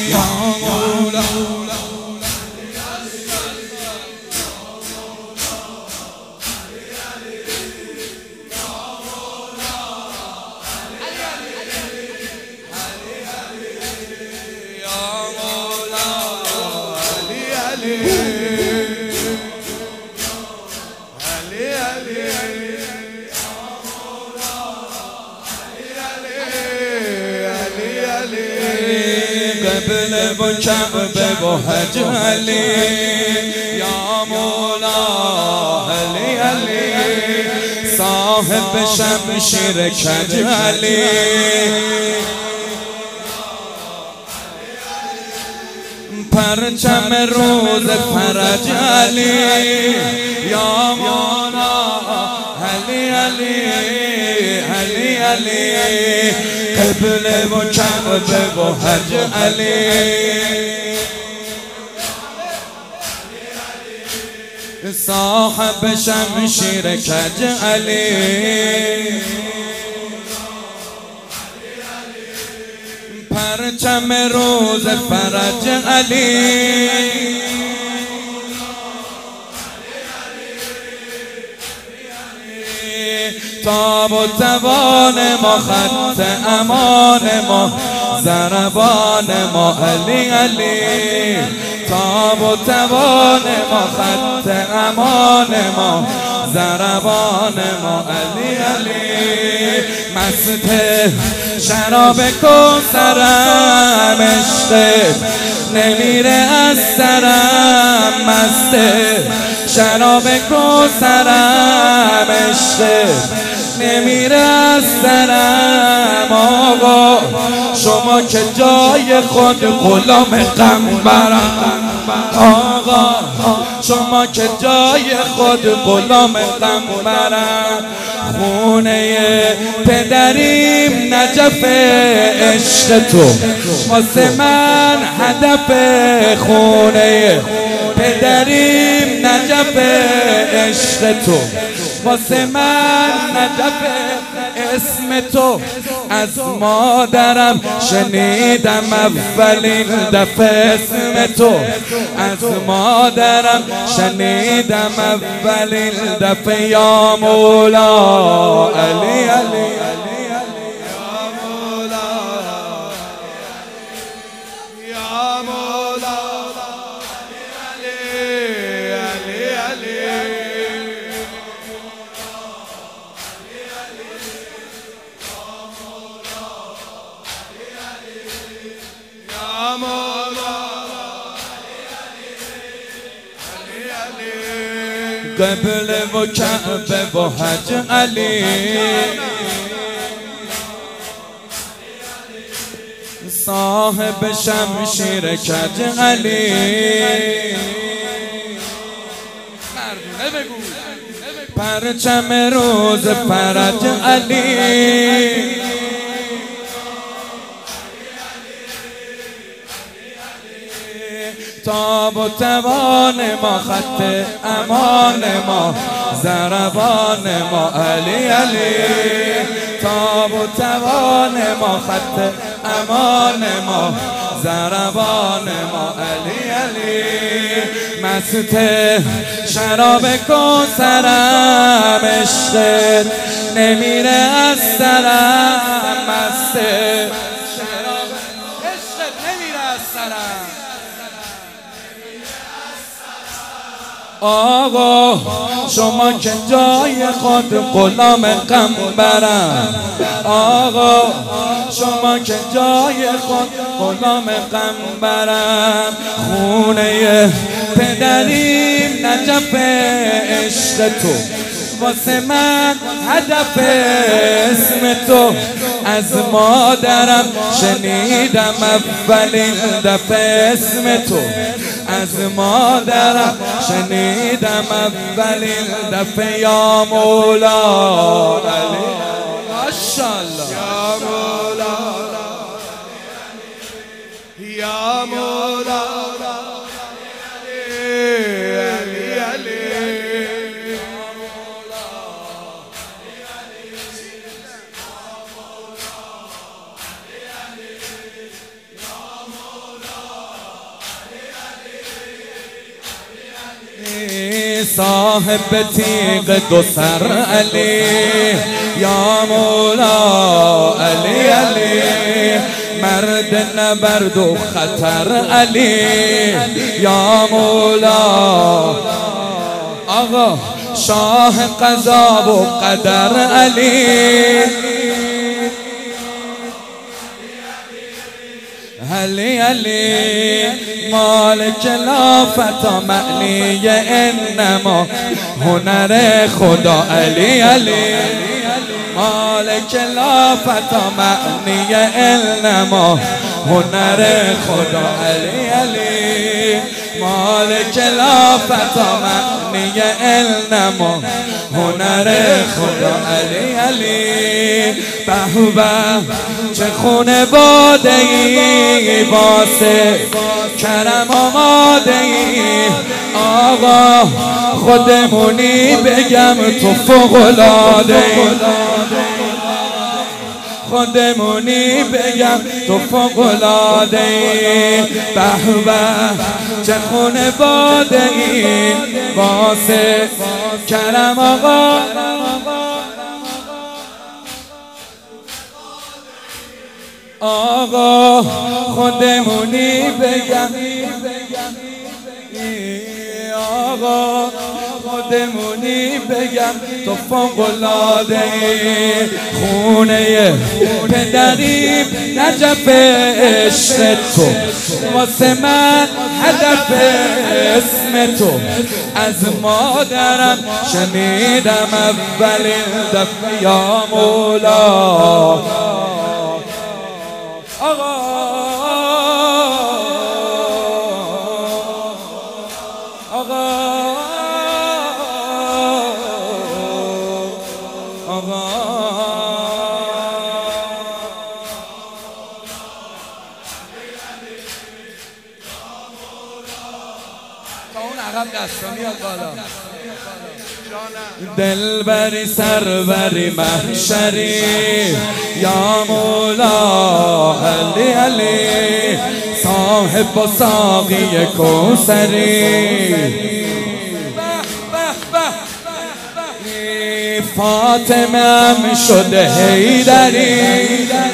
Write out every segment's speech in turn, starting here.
یا مولا قبل و کعبه و حج علی یا مولا علی علی صاحب شمشیر کج علی پرچم روز فرج علی یا مولا علی علی علی علی قبله و کعبه و حج علی صاحب شمشیر کج علی پرچم روز فرج علی تاب و توان ما خط امان ما ضربان ما علی علی تاب و توان ما خط امان ما ضربان ما علی علی مست شراب کوثرم عشق نمیره از سرم مست شراب کوثرم عشق نمیره از سرم آقا شما که جای خود غلام قنبرم آقا شما که جای خود غلام قنبرم خونه پدریم نجف عشق تو واسه من هدف خونه پدریم نجف عشق تو واسه من نجف اسم تو از مادرم شنیدم اولین دفعه اسم تو از مادرم شنیدم اولین دفعه یا مولا علی علی قبله و کعبه و حج علی صاحب شمشیر کج علی مردونه بگو پرچم روز فرج علی تاب و توان ما خط امان ما ضربان ما علی علی تاب و توان ما خط امان ما ضربان ما علی علی مست شراب کوثرم عشق نمیره از سرم مست شراب عشق نمیره از سرم آقا شما که جای خود غلام قنبرم آقا شما که جای خود غلام قنبرم خونه پدریم نجف عشق تو واسه من هدف اسم تو از مادرم شنیدم اولین دفعه اسم تو از مادرم شنیدم اولین دفعه یا مولا علی ماشاءالله یا مولا یا مولا علی علی صاحب تیغ دو سر علی یا مولا علی علی مرد نبرد و خطر علی یا مولا آقا شاه قضا و قدر علی علی علی مالک لا فتا معنی انما هنر خدا علی علی مالک لا فتا معنی انما هنر خدا علی علی مالک لا فتا معنی انما هنر خدا علی علی به به چه خونه باده ای واسه کرم آماده ای آقا خودمونی بگم تو فوق‌العاده ای خودمونی بگم تو فوق‌العاده ای به به چه خونه باده ای واسه کرم آقا آقا خودمونی بگم آقا خودمونی بگم تو فوق‌العاده خونه پدریم نجف عشق تو واسه من هدف اسم تو از مادرم شنیدم اولین دفعه یا مولا آقا دلبری سروری محشری یا مولا علی علی صاحب و ساقی کوثری فاطمه هم شده حیدری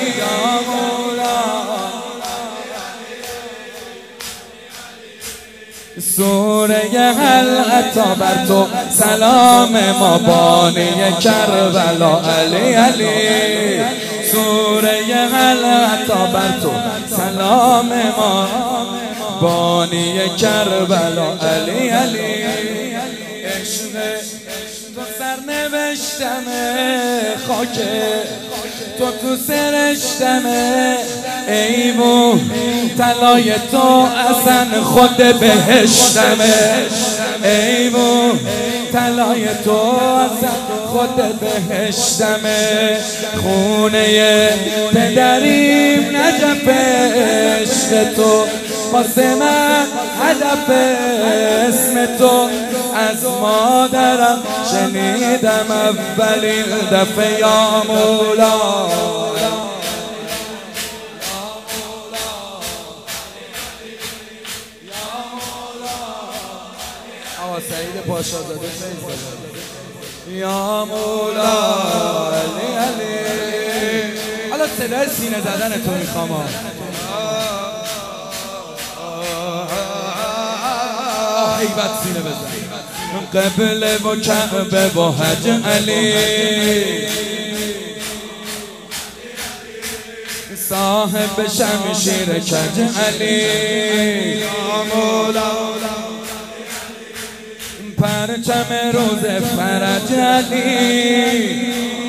سوره هل اتی بر تو سلام ما بانی کربلا علی علی سوره هل اتی بر تو سلام ما بانی کربلا علی علی عشق تو سرنوشتمه خاکه تو سرشتمه ایمون طلای تو اصلا خود بهشتمه ایمون طلای تو اصلا خود بهشتمه خونه پدریم نجف عشق تو واسه من هدف اسم تو از مادرم شنیدم اولین دفعه یا مولا آقا سعید پاشازاده یا مولا علی علی حالا صدای سینه زدن تو میخوام حیبت سینه بزن قبله و کعبه و حج علی صاحب شمشیر کج علی یا مولا پرچم روز فرج علی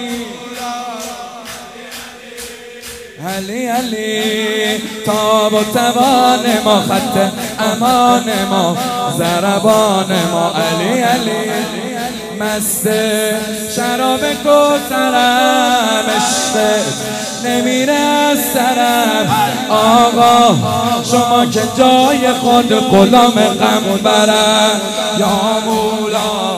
علی علی تاب و توان ما خط امان ما ضربان ما علی علی مست شراب کوثرم عشق نمیره از سرم آقا شما که جای خود غلام غم برم یا مولا